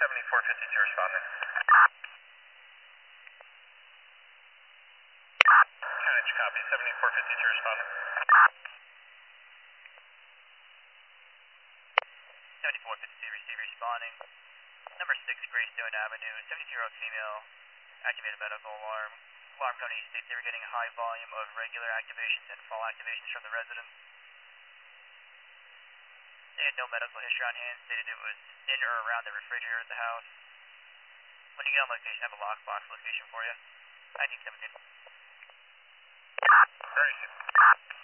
7452 responding. County copy, 7452 responding. 7452 receive responding. Number 6 Greystone Avenue, 72-year-old female, activated medical alarm. Alarm code states they were getting a high volume of regular activations and fall activations from the residents. They had no medical history on hand, stated it was in or around the refrigerator at the house. When you get on location, I have a lockbox location for you. 1917. Very good.